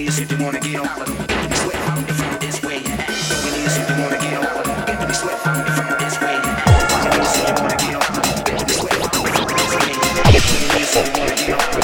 release if you wanna get on. Get me sweat out the front is where you at. Release if you wanna get on. Get me sweat out the front is where you at. Release if you wanna get on. Get me sweat out the front is where you at. Release if you wanna get on.